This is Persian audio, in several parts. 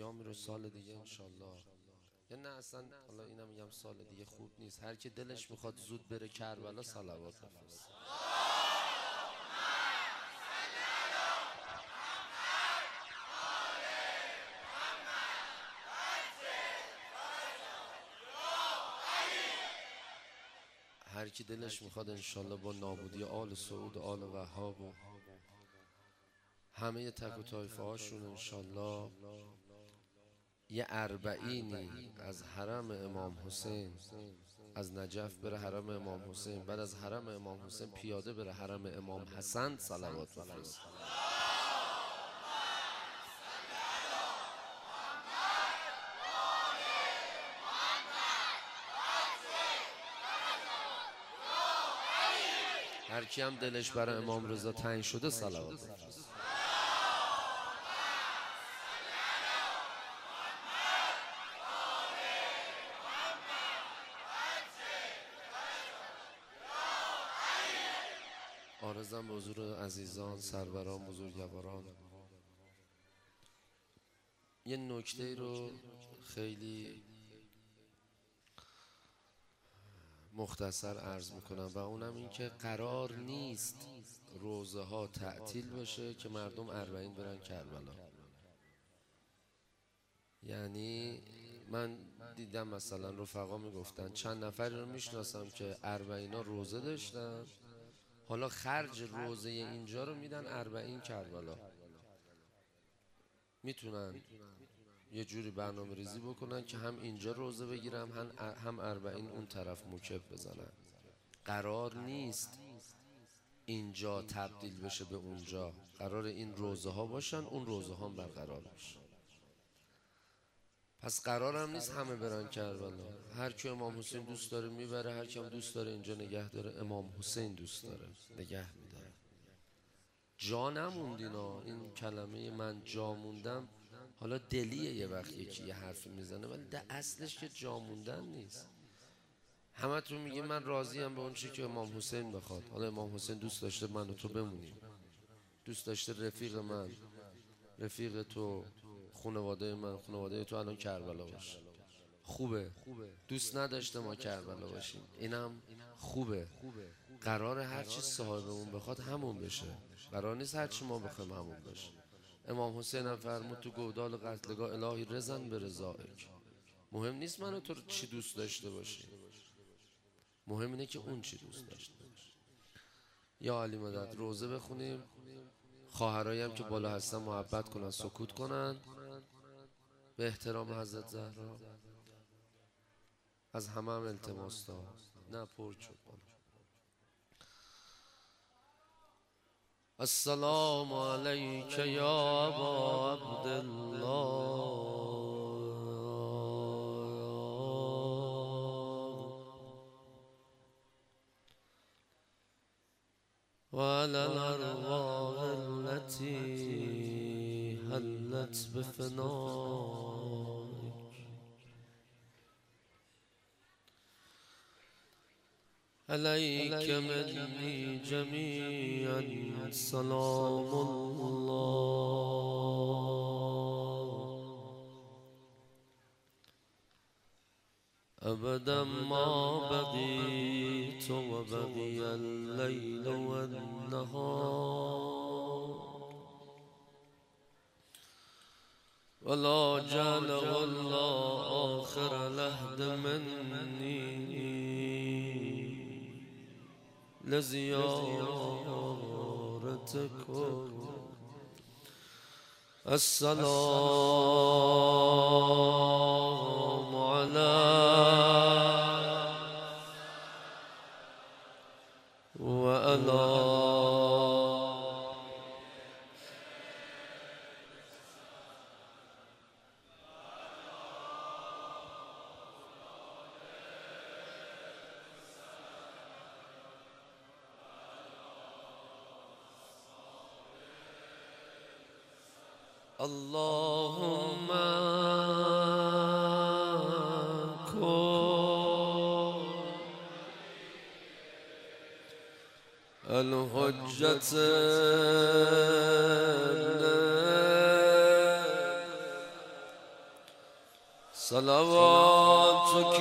ایامی رو سال دیگه انشالله، یا نه اصلا حالا اینم میگم سال دیگه خوب نیست، هر کی دلش میخواد زود بره کربلا صلوات بفرست. هر کی دلش میخواد انشالله با نابودی آل سعود و آل وهاب و همه تک و طایفه هاشون انشالله یه اربعینی از حرم امام حسین، از نجف بره حرم امام حسین، بعد از حرم امام حسین پیاده بره حرم امام حسن صلوات بفرست. هر کی هم دلش برای امام رضا تنگ شده صلوات بفرست. عارضم به حضور عزیزان، سروران، بزرگواران، یه نکته رو خیلی مختصر عرض میکنم و اونم این که قرار نیست روزه ها تعطیل بشه که مردم اربعین برن کربلا. یعنی من دیدم مثلا رفقا میگفتن چند نفری رو میشناسم که اربعینا روزه داشتن، حالا خرج روزه اینجا رو میدن اربعین کربلا. میتونن یه جوری برنامه ریزی بکنن که هم اینجا روزه بگیرم هم اربعین اون طرف موکب بزنن. قرار نیست اینجا تبدیل بشه به اونجا، قرار این روزه ها باشن، اون روزه ها برقرار بشه. پس قرار هم نیست همه برن کربلا. هر کی امام حسین دوست داره میبره، هر کی هم دوست داره اینجا نگه داره امام حسین دوست داره نگه میداره. جا نموندینا، این کلمه من جا موندم حالا دلیه، یه وقت یکی یه حرفی میزنه ولی در اصلش که جا موندن نیست. همه تون میگیم من راضیم به اون چی که امام حسین بخواد. حالا امام حسین دوست داشته من و تو بمونیم، دوست داشته رفیق من، رفیق تو، خانواده من، خانواده تو الان کربلا باشه، خوبه. دوست نداشته ما کربلا باشیم، اینم خوبه. قرار هرچی صاحبمون بخواد همون بشه، قرار نیست هرچی ما بخوایم همون بشه. امام حسین هم فرمود تو گودال قتلگاه الهی رزن به رضایک. مهم نیست من و تو چی دوست داشته باشی، مهم اینه که اون چی دوست داشته باشه. یا علی مدد روزه بخونیم، خواهرایی هم که بالا هستن محبت کنن، سکوت کنن به احترام حضرت زهرا. از همه هم التماس دارم نه پر شد. السلام علیک یا ابا عبدالله و علی الارواح التي حلت بفنائک علیک منی جمیعا سلام الله ابدا ما بقیت و بقی اللیل و النهار ولا جعله الله آخر العهد منی لزیارتکم. السلام علی و علی اللهم كن الحجة صلواتك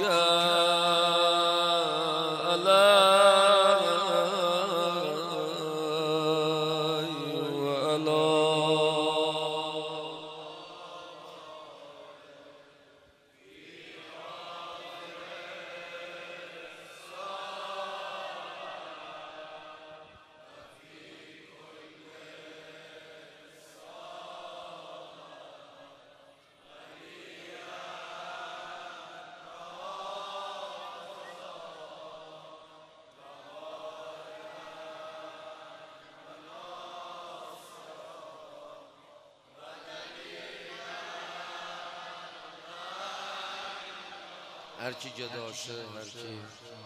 هر کی جداشه، هر کی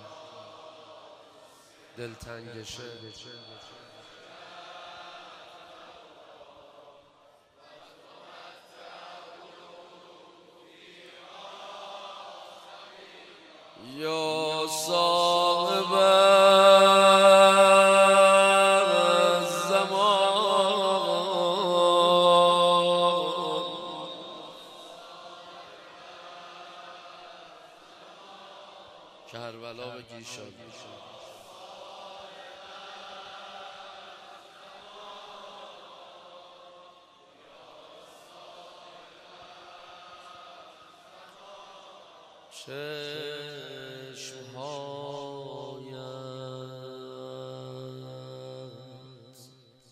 دلتنگشه، یا صاحب کربلا بگی شاد چشمهایت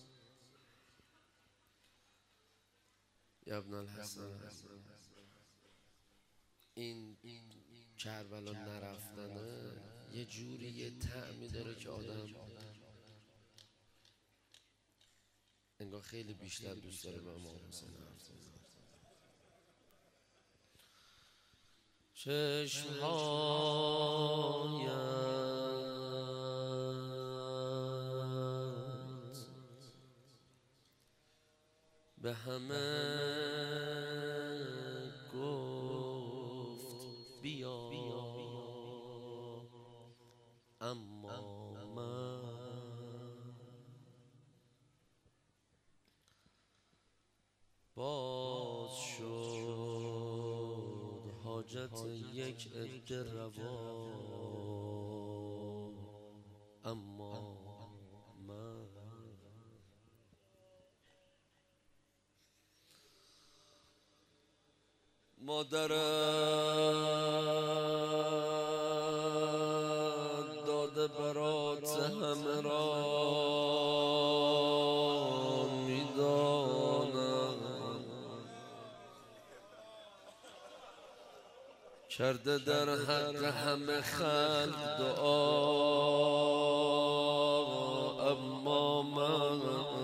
یا ابن الحسن. این کربلا نرفتنه یه جوری یه طعمی داره که آدم انگار خیلی بیشتر دوست داره به امام حسین حرف بزنه. چشمهایت به همه گفت بیا، اما من باز شد حاجت یک عده روا، اما من مادرم داده برات همه را میدانم، کرده در حق همه خلق دعا، اما من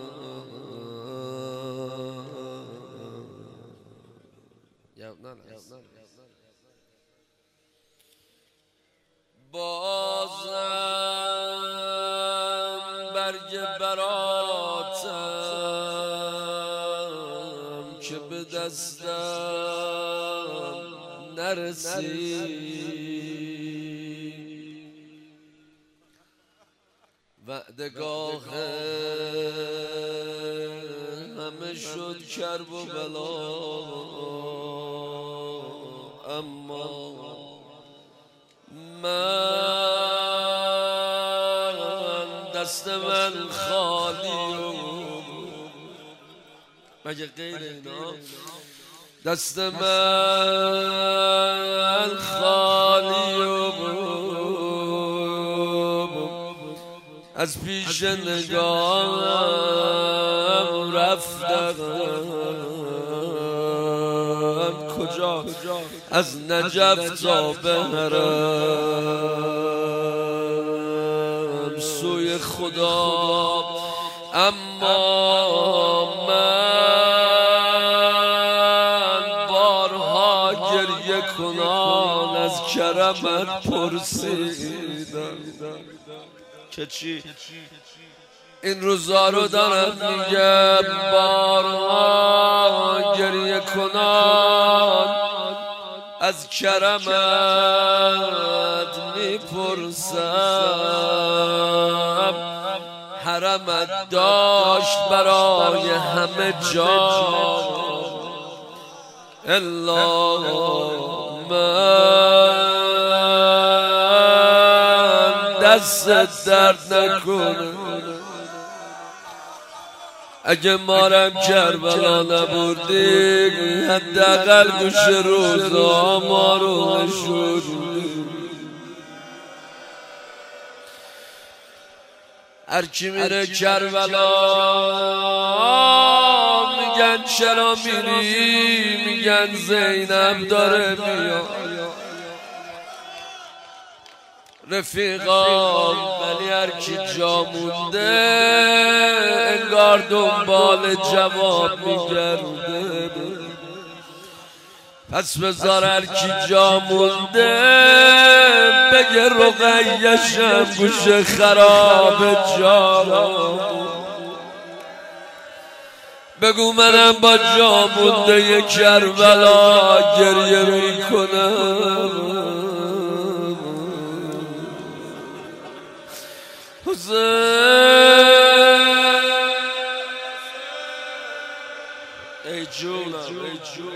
بازم برگ براتم که به دستم نرسید، وعدگاه همه شد کرب و بلا، اما من دست من خالی و مگه غیر اینا دست من خالی و از پیش نگاهم رفتم کجا از نجف تا به حرم سوی خدا، اما من بارها گریه کنان از کرمت پرسیدم که چی این روزا رو دارم میگم، بارها گریه کنان از کرمت میپرسم، حرمت داشت برای همه جا، الا من دست درد نکنه. اگه مارم کربلا نبردی حداقل گوش روزا ما رو نشوندی. هر کی میره کربلا میگن چرا میری، میگن زینب داره میاد. رفیقام ولی هر کی جا مونده انگار دنبال جواب میگرده. پس بذار هر کی جا مونده بگه رقیشم گوش خراب جا. بگو منم با جا مونده کربلا گریه میکنم. ای جونم ای جون.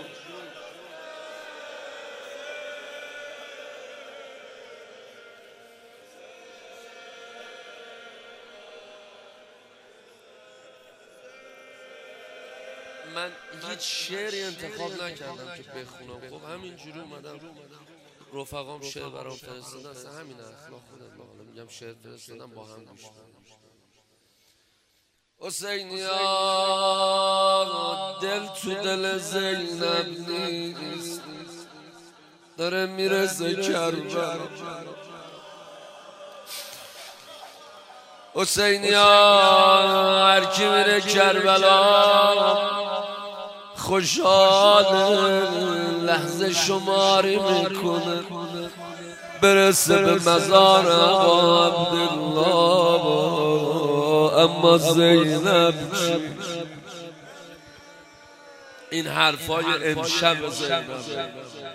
من هیچ شعری انتخاب نکردم که بخونم، خب همینجوری اومدم. رفقام شعر برام فرستادن، اصلا همین اخلاق خودم حالا میگم شعر فرستادم با هم گوش کنم. حسینیا دل تو دل زینب نیست، داره میرسه کربلا. حسینیا هر کی میره کربلا خوشحال لحظه شماری میکنه، برسه به مزار آقا عبدالله. اما زینب این حرفای امشب زینب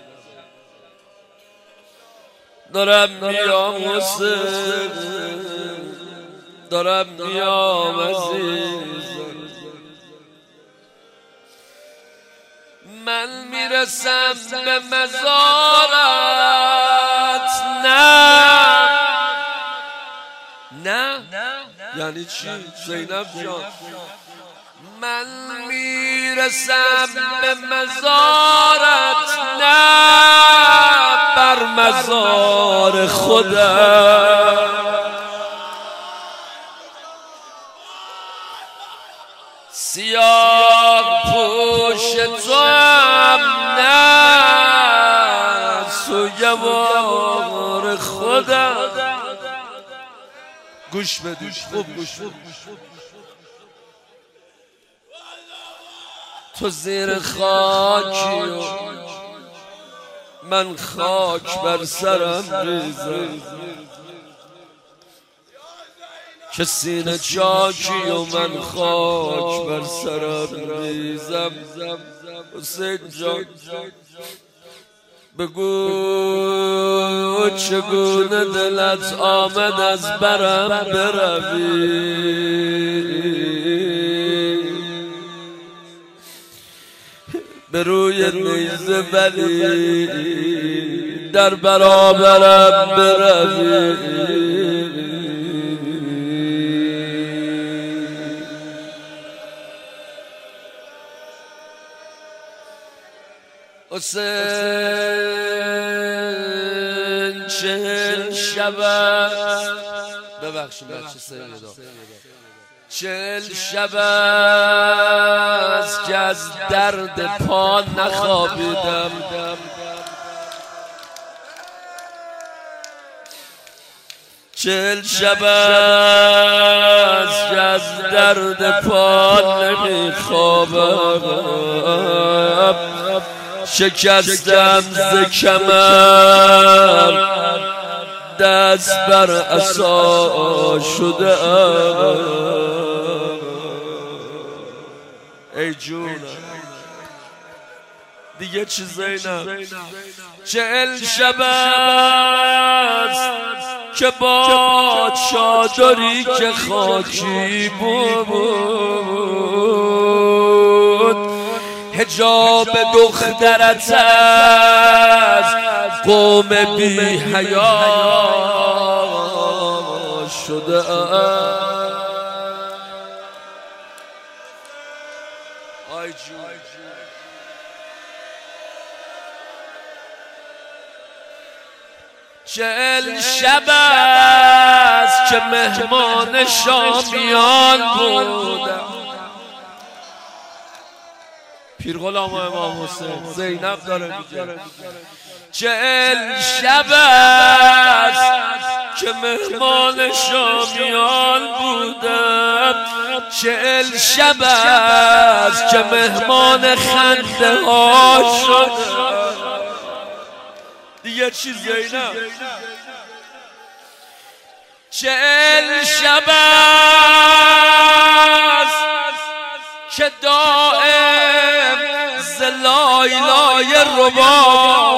دارم میام حسین، دارم میام عزیز، من میرسم به مزارت. نه یعنی چی زینب جان؟ من میرسم به مزارت، نه بر مزار خودم. سیاه پوش تو هم نه سوگوار خودم. گوش بده خوب گوش بده. تو زیر خاکی و من خاک بر سرم ریزم، که سینه چاکی و من خاک بر سرم ریزم. حسین جان بگو چگونه دلت آمد از برم بروی، به روی نیزه ولی در برابرم بروی. حسین 40 شب است، ببخشید بچه سیدا، 40 شب است که از درد پا نخوابیدم. 40 شب است که از درد پا نمیخوابم. شکستم ز کمر دست بر عصا شده. ای جونم دیگه چی زینب؟ 40 شب است که با چادری که خاکی بود حجاب دخترت از قوم بی حیا شده آی جون چهل شب است که مهمان شامیان بودم پیر غلام امام حسین زینب داره میگه چهل شب است که مهمان شامیان بودم چهل شب است که مهمان خنده ها شدم دیگه چیز زینب چهل شب است که دائم زلایلای رباب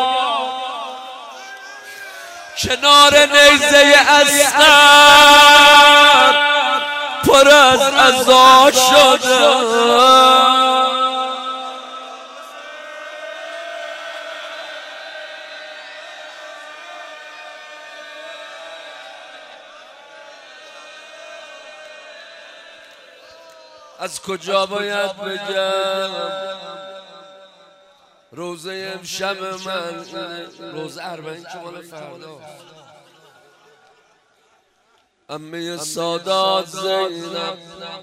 کنار نیزه اسقر پر از عزا شده از کجا باید بگم روزه امشب من روزه اربعین که مال فردا عمه سادات زینب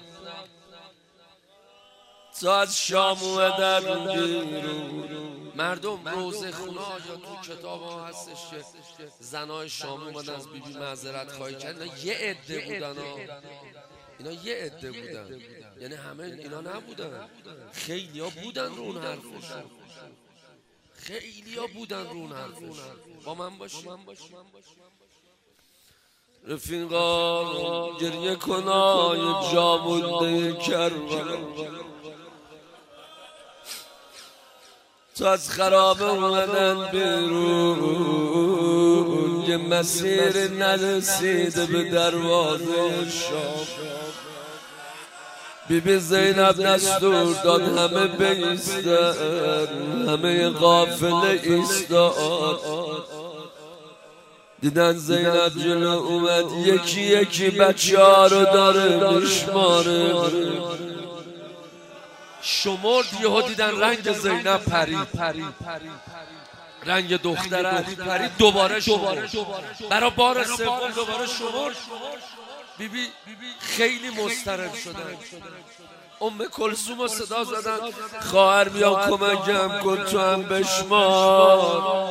تا از شام اومدن بیرون مردم روزه خونه یا تو کتاب ها هستش که زنای شام اومدن از بیبی معذرت خواهی کردن یه عده بودن اینا یه عده بودن یعنی همه اینا نبودن خیلی ها بودن رو اون حرفشون خیلی ها بودن رو اون حرفشون با من باشی رفیقا گریه کنای جا مونده کربلا تو از خرابه اومدن بیرون یه مسیر نرسیده به دروازه شام بیبی زینب دستور داد همه بایستن همه قافله ایستاد دیدن زینب جلو اومد یکی یکی بچه ها رو داره میشماره شمرد یهو دیدن رنگ زینب پرید رنگ دختر علی پرید دوباره شمرد برای بار سوم دوباره شمرد بیبی خیلی مضطرب شدن ام کلثوم رو صدا زدن خواهر بیا کمکم کن تو هم بشمار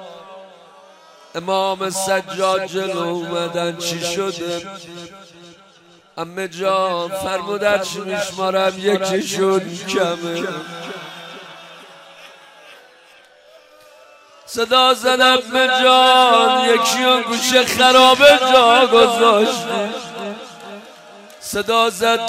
امام سجاد جلو اومدن چی شده عمه جان فرمودن چی میشمارم یکیشون کمه صدا زد عمه جان یکیون گوشه خرابه جا گذاشتی صدا زد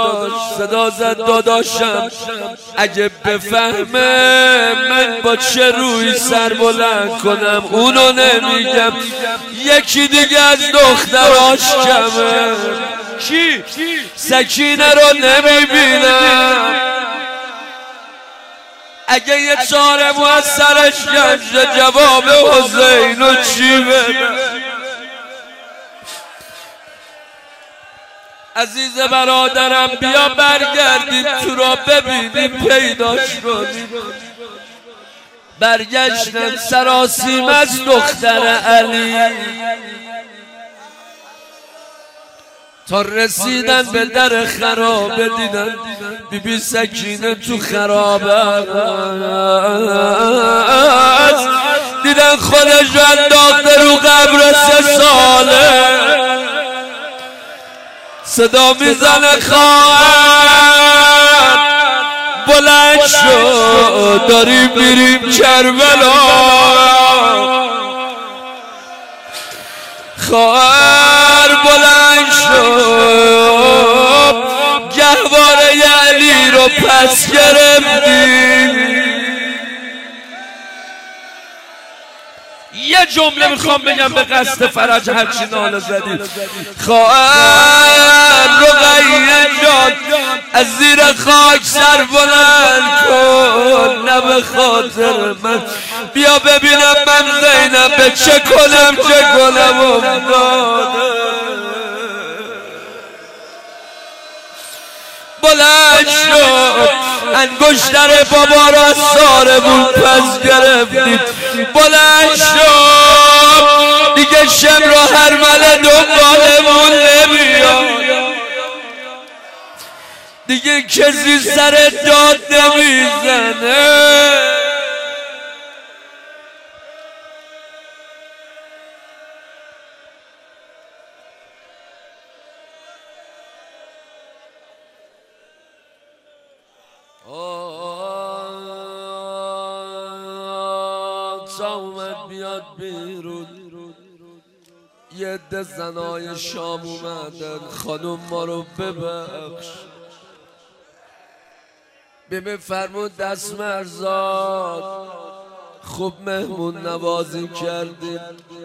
داداشم اگه بفهمه من با چه روی سر بلند کنم اونو نمیگم یکی دیگه از دختراش کمه کی؟ سکینه رو نمیبینم اگه یه چاره مو از سرش گنجه جواب حسینو چی بدم عزیز برادرم بیا برگردیم تو را ببینیم پیداش کنیم برگشتن سراسیم از دختر علی تا رسیدن به در خرابه دیدن بیبی سکینه تو خرابه است دیدن خودش رو انداخته رو قبر 3 ساله صدا میزنه خواهر بلند شو داریم میریم کربلا خواهر بلند شو گهواره علی رو پس گرفتی یه جمله میخوام بگم به قصد فرج هرچی ناله زدی. خواهر رقیه جان از زیر خاک سر بلند کن، نه به خاطر من بیا ببینم من زینب به چه کنم چه گلم افتاده. بلند شد انگشتر بابا را ساربون پس گرفتید. بلند شد دیگه شم را هر مله دنبالمون نمیاد، دیگه کسی سر داد نمیزنه. تا اومد بیاد بیرون، یه عده زنای شام اومدن. خانم ما رو ببخش. بیبی فرمود دست مرزاد خوب مهمون نوازی کردیم.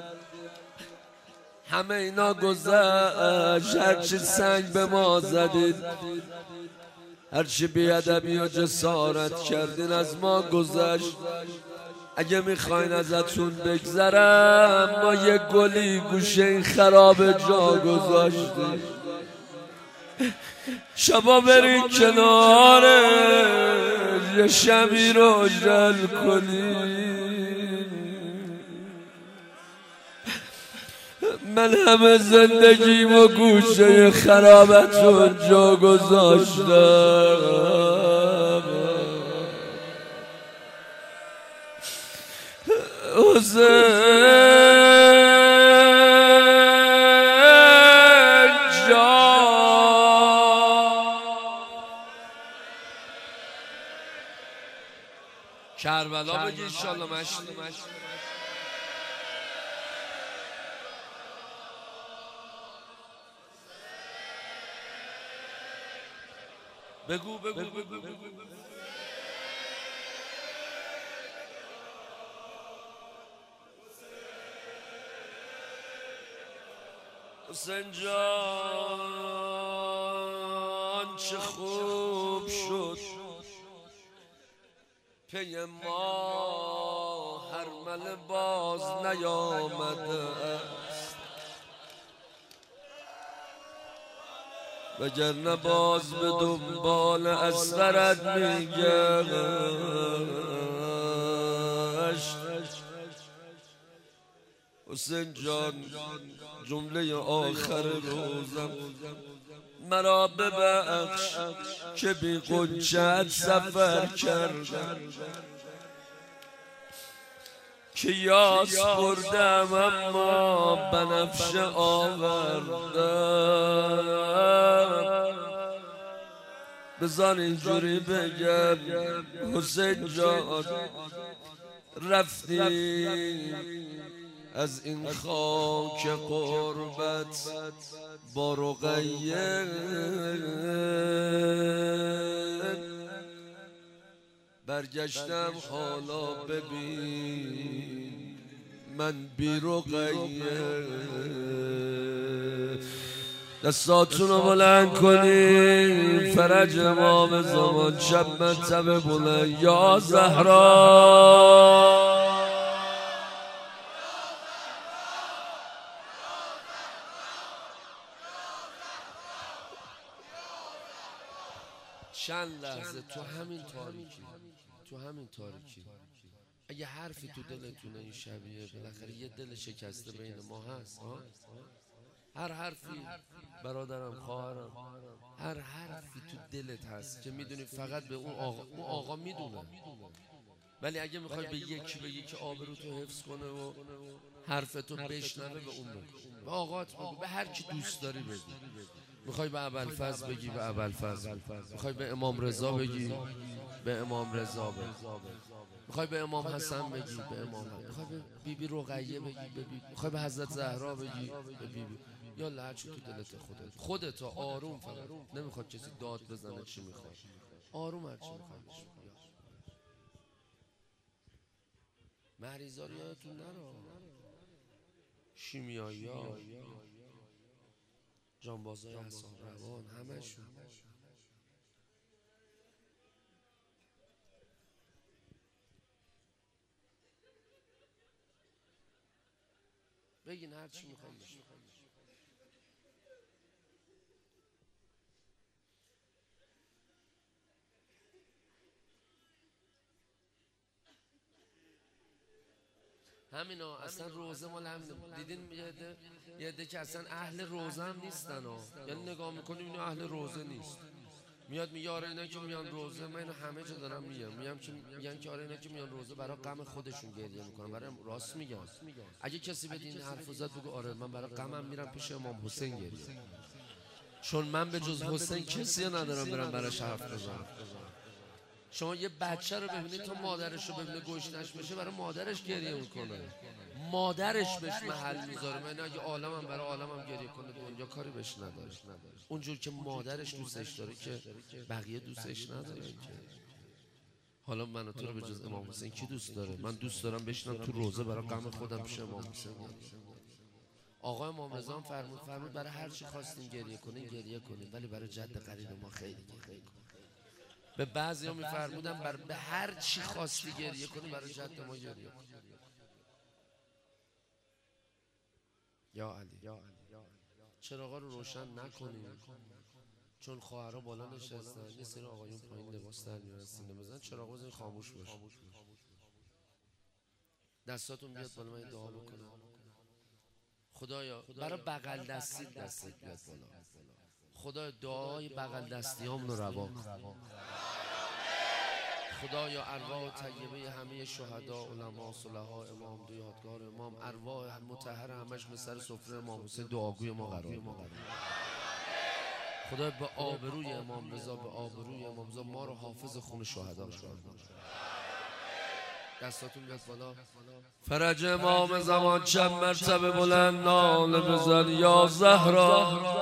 همه اینا گذشت، هرچی سنگ به ما زدید، هرچی بیادبی و جسارت کردین از ما گذشت. اگه میخواین ازتون بگذرم ما یه گلی گوشه این خراب جا گذاشتیم. شبا برین کناره یه شبی رو جل کنیم. من همه زندگیمو گوشه خرابتون جا گذاشتم. حسین کربلا بگی انشالله مشتی. بگو بگو بگو بگو. حسین جان چه خوب شد پی ما هرمل باز نیامده است، وگرنه باز به دنبال اثرت میگشت. حسین جان جمله آخر روزم مرا ببخش که بی قنچت سفر کردم، که یاس بردم اما بنفشه آوردم. بذار اینجوری بگم حسین جان رفتی از این خاک قربت با رقیه، برگشتم حالا ببین من بی رقیه. دستاتونو بلند کنی فرج امام زمان شب مرتبه بلند یا زهرا. چند لحظه تو همین تاریکی اگه حرفی تو دلتونه این شبیه بالاخره یه دل شکسته بین ما هست ها؟ هر حرفی برادرم خواهرم هر حرفی تو دلت هست که میدونی فقط به اون آقا میدونه، ولی اگه میخوای به یکی بگی که آبروتو حفظ کنه و حرفتو بشنوه به اون بگو، به آقات بگو، به هر کی دوست داری بگو. میخوای به ابوالفضل بگی به ابوالفضل، میخوای به امام رضا بگی به امام رضا بگو، میخوای به امام حسن بگی به امام حسن، میخوای به بیبی رقیه بگی به بیبی، میخوای به حضرت زهرا بگی به بیبی. یا هر چی تو دلت خودت آروم، فقط نمیخواد کسی داد بزنه چی میخواد، آروم هر چی میخواد. مریضا رو یادتون نره، شیمیایی ها، جانبازای اعصاب روان، همشون. بگین هر چی میخوام بگین. همینا اصلا روزه مال همینه. دیدین یه عده که اصلا اهل روزه هم نیستن ها، یعنی نگاه میکنیم اینو اهل روزه نیست، میاد میگه آره اینا که میان روزه، من اینو همه جا دارم میگم که میگن که آره اینا که میان روزه برای غم خودشون گریه میکنن، برای راست میگن. اگه کسی بدین این حرفو زد بگو آره من برای غمم میرم پیش امام حسین گریه، چون من به جز حسین کسی ندارم برم براش حرف بزنم. شما یه بچه رو ببینید تا مادرش رو ببینه گشنش بشه برای مادرش گریه میکنه، مادرش بهش محل میذاره. من اگه عالمم برای عالمم گریه کنه دنیا کاری بهش نداره، اونجور که مادرش دوستش داره که بقیه دوستش نداره که. حالا من و تو رو به جز امام حسین کی دوست داره؟ من دوست دارم بشینم تو روزه برای غم خودم پیش امام حسین. آقا امام رضا فرمود برای هر چی خواستین گریه کنین ولی برای جد قریب ما خیلی گریه کنین. به بعضیا میفرمودن به هر چی خواستی گریه کنی برای جد ما گریه کن. یا علی چراغا رو روشن نکنیم، چون خواهرها بالا نشستن، یه سری آقایون پایین لباس در میارن سینه بزن، چراغا بزنین خاموش باشه. دستاتون بیاد بالا، من دعا بکنم. خدایا برای بغل دستی دستت بیاد بالا. خدایا دعای بغل دستیام رو روا کن. خدایا ارواح طیبه همه شهدا، علما، صلحا، امام دو یادگار امام، ارواح مطهر همش به سر سفره امام حسین دعاگوی ما قرار. خدایا به آبروی امام رضا، به آبروی امام رضا ما رو حافظ خون شهدا قرار بده. دستاتون بیاد بالا. فرج امام زمان چند مرتبه بلند ناله بزن یا زهرا.